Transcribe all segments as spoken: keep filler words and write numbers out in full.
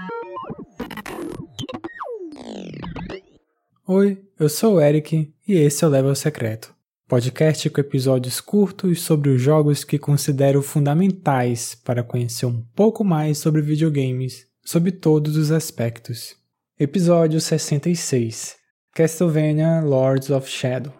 Oi, eu sou o Eric e esse é o Level Secreto, podcast com episódios curtos sobre os jogos que considero fundamentais para conhecer um pouco mais sobre videogames, sob todos os aspectos. Episódio sessenta e seis, Castlevania Lords of Shadow.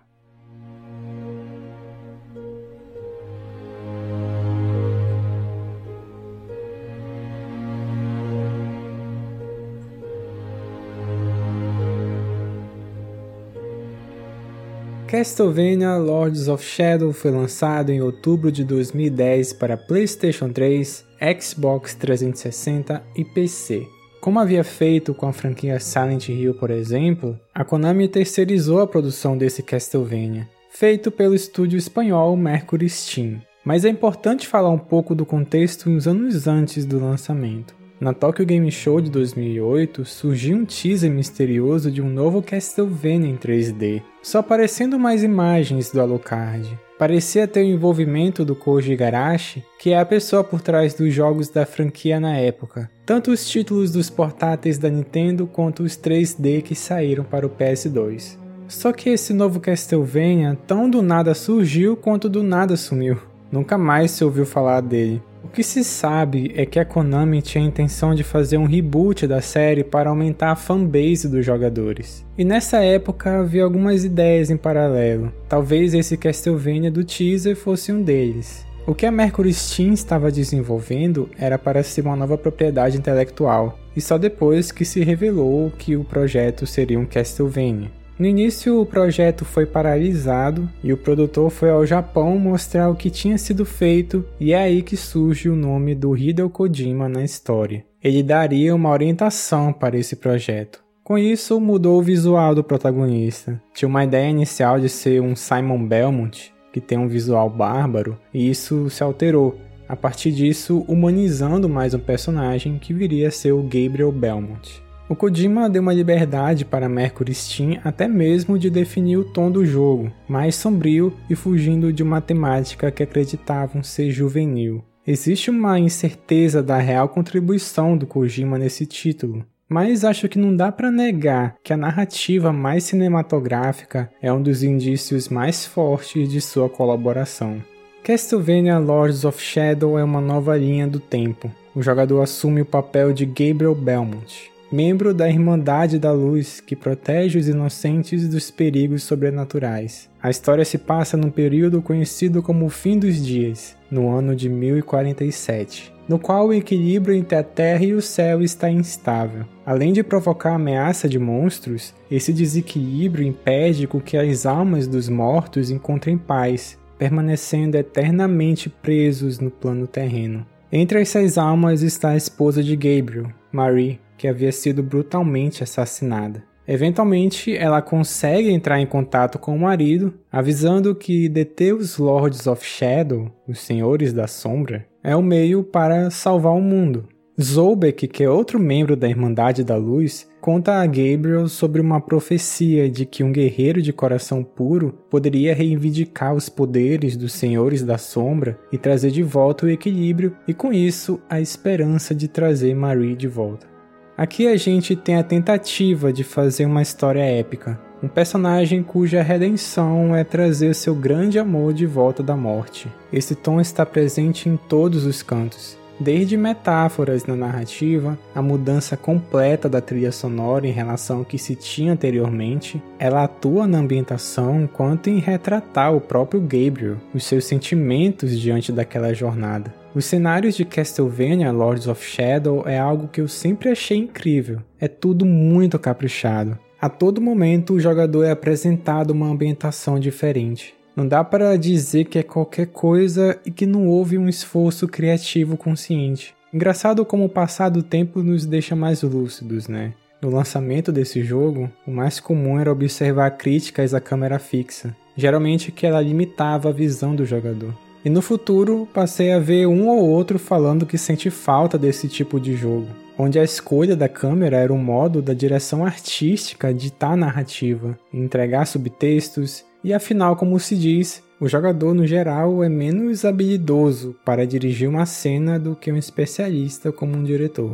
Castlevania Lords of Shadow foi lançado em outubro de dois mil e dez para PlayStation três, Xbox trezentos e sessenta e P C. Como havia feito com a franquia Silent Hill, por exemplo, a Konami terceirizou a produção desse Castlevania, feito pelo estúdio espanhol Mercury Steam. Mas é importante falar um pouco do contexto uns anos antes do lançamento. Na Tokyo Game Show de dois mil e oito, surgiu um teaser misterioso de um novo Castlevania em três D, só aparecendo mais imagens do Alucard. Parecia ter o envolvimento do Koji Igarashi, que é a pessoa por trás dos jogos da franquia na época, tanto os títulos dos portáteis da Nintendo quanto os três D que saíram para o P S dois. Só que esse novo Castlevania tão do nada surgiu quanto do nada sumiu. Nunca mais se ouviu falar dele. O que se sabe é que a Konami tinha a intenção de fazer um reboot da série para aumentar a fanbase dos jogadores. E nessa época havia algumas ideias em paralelo. Talvez esse Castlevania do teaser fosse um deles. O que a Mercury Steam estava desenvolvendo era para ser uma nova propriedade intelectual, e só depois que se revelou que o projeto seria um Castlevania. No início, o projeto foi paralisado e o produtor foi ao Japão mostrar o que tinha sido feito, e é aí que surge o nome do Hideo Kojima na história. Ele daria uma orientação para esse projeto. Com isso, mudou o visual do protagonista. Tinha uma ideia inicial de ser um Simon Belmont, que tem um visual bárbaro, e isso se alterou. A partir disso, humanizando mais um personagem que viria a ser o Gabriel Belmont. O Kojima deu uma liberdade para a Mercury Steam até mesmo de definir o tom do jogo, mais sombrio e fugindo de uma temática que acreditavam ser juvenil. Existe uma incerteza da real contribuição do Kojima nesse título, mas acho que não dá para negar que a narrativa mais cinematográfica é um dos indícios mais fortes de sua colaboração. Castlevania Lords of Shadow é uma nova linha do tempo. O jogador assume o papel de Gabriel Belmont, membro da Irmandade da Luz, que protege os inocentes dos perigos sobrenaturais. A história se passa num período conhecido como o Fim dos Dias, no ano de mil e quarenta e sete, no qual o equilíbrio entre a Terra e o céu está instável. Além de provocar ameaça de monstros, esse desequilíbrio impede com que as almas dos mortos encontrem paz, permanecendo eternamente presos no plano terreno. Entre essas almas está a esposa de Gabriel, Marie, que havia sido brutalmente assassinada. Eventualmente, ela consegue entrar em contato com o marido, avisando que deter os Lords of Shadow, os Senhores da Sombra, é o meio para salvar o mundo. Zolbeck, que é outro membro da Irmandade da Luz, conta a Gabriel sobre uma profecia de que um guerreiro de coração puro poderia reivindicar os poderes dos Senhores da Sombra e trazer de volta o equilíbrio e, com isso, a esperança de trazer Marie de volta. Aqui a gente tem a tentativa de fazer uma história épica, um personagem cuja redenção é trazer seu grande amor de volta da morte. Esse tom está presente em todos os cantos, desde metáforas na narrativa, a mudança completa da trilha sonora em relação ao que se tinha anteriormente. Ela atua na ambientação quanto em retratar o próprio Gabriel, os seus sentimentos diante daquela jornada. Os cenários de Castlevania Lords of Shadow é algo que eu sempre achei incrível. É tudo muito caprichado. A todo momento o jogador é apresentado uma ambientação diferente. Não dá para dizer que é qualquer coisa e que não houve um esforço criativo consciente. Engraçado como o passar do tempo nos deixa mais lúcidos, né? No lançamento desse jogo, o mais comum era observar críticas à câmera fixa, geralmente que ela limitava a visão do jogador. E no futuro, passei a ver um ou outro falando que sente falta desse tipo de jogo, onde a escolha da câmera era um modo da direção artística ditar a narrativa, entregar subtextos, e afinal, como se diz, o jogador no geral é menos habilidoso para dirigir uma cena do que um especialista como um diretor.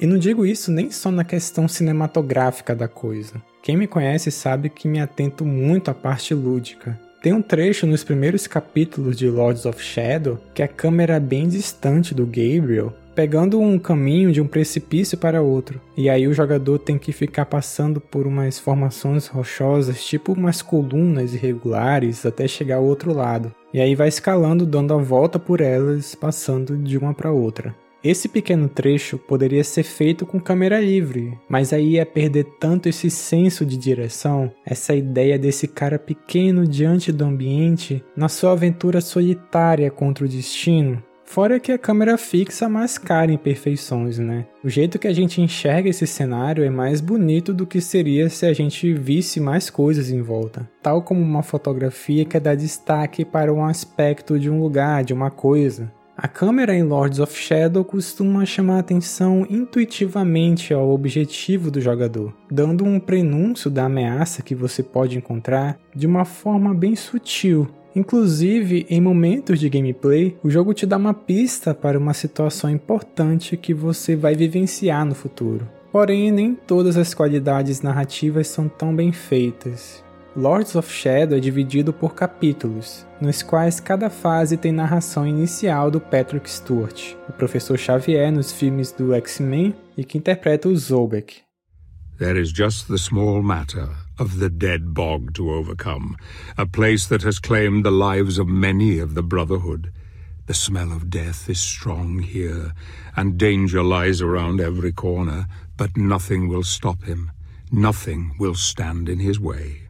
E não digo isso nem só na questão cinematográfica da coisa. Quem me conhece sabe que me atento muito à parte lúdica. Tem um trecho nos primeiros capítulos de Lords of Shadow que a câmera é bem distante do Gabriel, pegando um caminho de um precipício para outro. E aí o jogador tem que ficar passando por umas formações rochosas, tipo umas colunas irregulares, até chegar ao outro lado. E aí vai escalando, dando a volta por elas, passando de uma para outra. Esse pequeno trecho poderia ser feito com câmera livre, mas aí é perder tanto esse senso de direção, essa ideia desse cara pequeno diante do ambiente, na sua aventura solitária contra o destino. Fora que a câmera fixa mascara imperfeições, né? O jeito que a gente enxerga esse cenário é mais bonito do que seria se a gente visse mais coisas em volta. Tal como uma fotografia que dá destaque para um aspecto de um lugar, de uma coisa. A câmera em Lords of Shadow costuma chamar atenção intuitivamente ao objetivo do jogador, dando um prenúncio da ameaça que você pode encontrar de uma forma bem sutil. Inclusive, em momentos de gameplay, o jogo te dá uma pista para uma situação importante que você vai vivenciar no futuro. Porém, nem todas as qualidades narrativas são tão bem feitas. Lords of Shadow é dividido por capítulos, nos quais cada fase tem narração inicial do Patrick Stewart, o professor Xavier nos filmes do X-Men e que interpreta o Zobek. There is just the small matter of the dead bog to overcome, a place that has claimed the lives of many of the Brotherhood. The smell of death is strong here, and danger lies around every corner, but nothing will stop him. Nothing will stand in his way.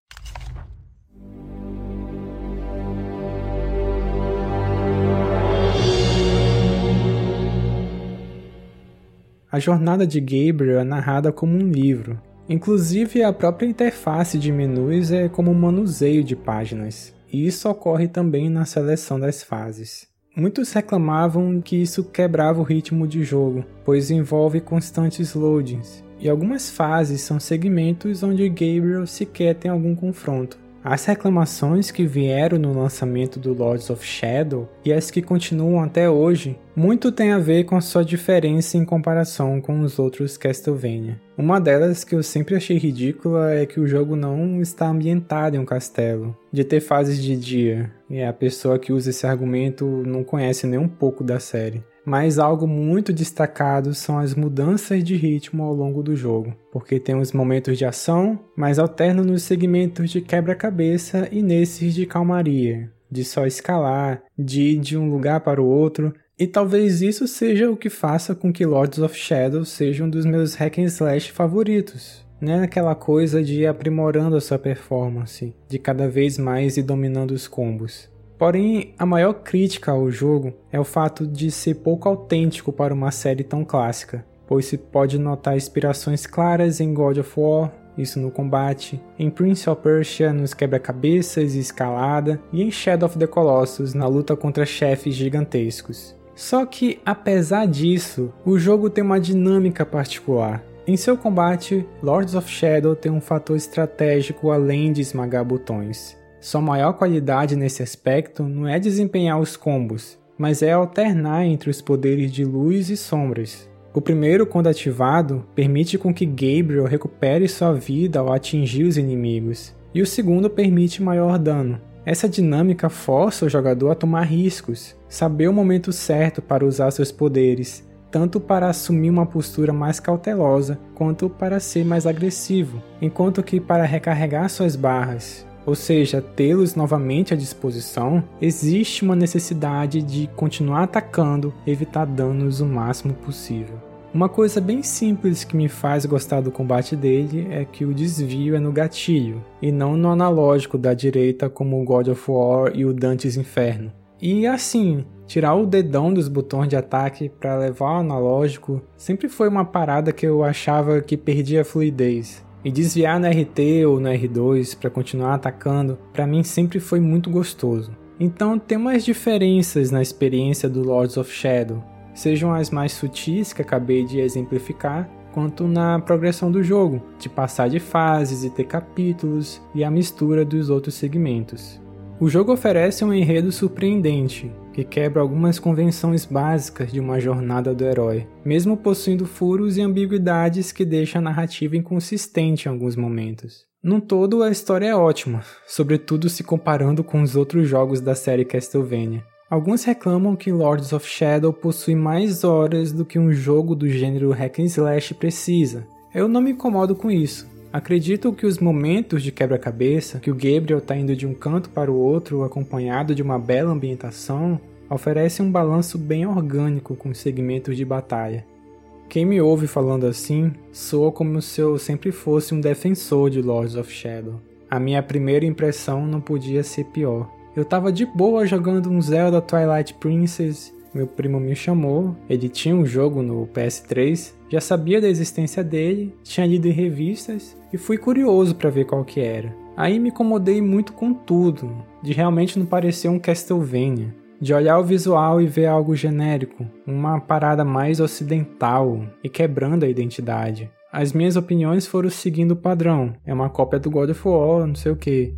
A jornada de Gabriel é narrada como um livro. Inclusive, a própria interface de menus é como um manuseio de páginas. E isso ocorre também na seleção das fases. Muitos reclamavam que isso quebrava o ritmo de jogo, pois envolve constantes loadings. E algumas fases são segmentos onde Gabriel sequer tem algum confronto. As reclamações que vieram no lançamento do Lords of Shadow e as que continuam até hoje, muito tem a ver com a sua diferença em comparação com os outros Castlevania. Uma delas que eu sempre achei ridícula é que o jogo não está ambientado em um castelo, de ter fases de dia, e a pessoa que usa esse argumento não conhece nem um pouco da série. Mas algo muito destacado são as mudanças de ritmo ao longo do jogo, porque tem os momentos de ação, mas alternam nos segmentos de quebra-cabeça e nesses de calmaria, de só escalar, de ir de um lugar para o outro, e talvez isso seja o que faça com que Lords of Shadow seja um dos meus hack and slash favoritos. Não é aquela coisa de ir aprimorando a sua performance, de cada vez mais ir dominando os combos. Porém, a maior crítica ao jogo é o fato de ser pouco autêntico para uma série tão clássica, pois se pode notar inspirações claras em God of War, isso no combate, em Prince of Persia nos quebra-cabeças e escalada, e em Shadow of the Colossus na luta contra chefes gigantescos. Só que, apesar disso, o jogo tem uma dinâmica particular. Em seu combate, Lords of Shadow tem um fator estratégico além de esmagar botões. Sua maior qualidade nesse aspecto não é desempenhar os combos, mas é alternar entre os poderes de luz e sombras. O primeiro, quando ativado, permite com que Gabriel recupere sua vida ao atingir os inimigos, e o segundo permite maior dano. Essa dinâmica força o jogador a tomar riscos, saber o momento certo para usar seus poderes, tanto para assumir uma postura mais cautelosa, quanto para ser mais agressivo, enquanto que para recarregar suas barras, ou seja, tê-los novamente à disposição, existe uma necessidade de continuar atacando e evitar danos o máximo possível. Uma coisa bem simples que me faz gostar do combate dele é que o desvio é no gatilho, e não no analógico da direita como o God of War e o Dante's Inferno. E assim, tirar o dedão dos botões de ataque para levar ao analógico sempre foi uma parada que eu achava que perdia a fluidez. E desviar no R T ou no R dois para continuar atacando, para mim sempre foi muito gostoso. Então tem umas diferenças na experiência do Lords of Shadow, sejam as mais sutis que acabei de exemplificar, quanto na progressão do jogo, de passar de fases e ter capítulos e a mistura dos outros segmentos. O jogo oferece um enredo surpreendente, que que quebra algumas convenções básicas de uma jornada do herói, mesmo possuindo furos e ambiguidades que deixam a narrativa inconsistente em alguns momentos. Num todo, a história é ótima, sobretudo se comparando com os outros jogos da série Castlevania. Alguns reclamam que Lords of Shadow possui mais horas do que um jogo do gênero hack and slash precisa. Eu não me incomodo com isso. Acredito que os momentos de quebra-cabeça, que o Gabriel está indo de um canto para o outro acompanhado de uma bela ambientação, oferecem um balanço bem orgânico com os segmentos de batalha. Quem me ouve falando assim, soa como se eu sempre fosse um defensor de Lords of Shadow. A minha primeira impressão não podia ser pior. Eu tava de boa jogando um Zelda Twilight Princess, meu primo me chamou, ele tinha um jogo no P S três, já sabia da existência dele, tinha lido em revistas e fui curioso para ver qual que era. Aí me incomodei muito com tudo, de realmente não parecer um Castlevania, de olhar o visual e ver algo genérico, uma parada mais ocidental e quebrando a identidade. As minhas opiniões foram seguindo o padrão, é uma cópia do God of War, não sei o que.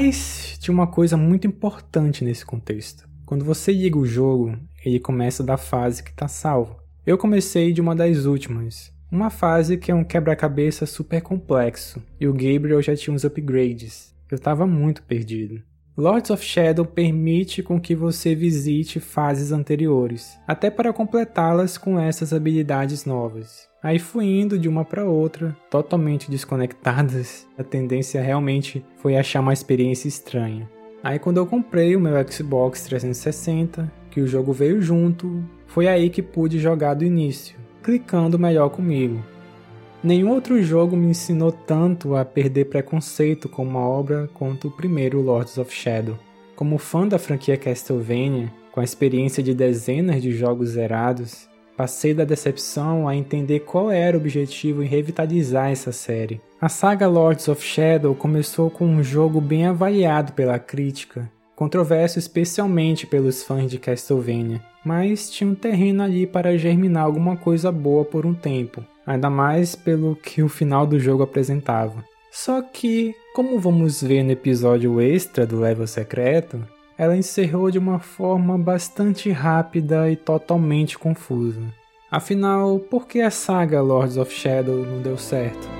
Mas tinha uma coisa muito importante nesse contexto. Quando você liga o jogo, ele começa da fase que está salvo. Eu comecei de uma das últimas, uma fase que é um quebra-cabeça super complexo, e o Gabriel já tinha uns upgrades. Eu estava muito perdido. Lords of Shadow permite com que você visite fases anteriores, até para completá-las com essas habilidades novas. Aí fui indo de uma para outra, totalmente desconectadas. A tendência realmente foi achar uma experiência estranha. Aí quando eu comprei o meu Xbox trezentos e sessenta, que o jogo veio junto, foi aí que pude jogar do início, clicando melhor comigo. Nenhum outro jogo me ensinou tanto a perder preconceito com uma obra quanto o primeiro Lords of Shadow. Como fã da franquia Castlevania, com a experiência de dezenas de jogos zerados, passei da decepção a entender qual era o objetivo em revitalizar essa série. A saga Lords of Shadow começou com um jogo bem avaliado pela crítica, controverso especialmente pelos fãs de Castlevania, mas tinha um terreno ali para germinar alguma coisa boa por um tempo, ainda mais pelo que o final do jogo apresentava. Só que, como vamos ver no episódio extra do Level Secreto, ela encerrou de uma forma bastante rápida e totalmente confusa. Afinal, por que a saga Lords of Shadow não deu certo?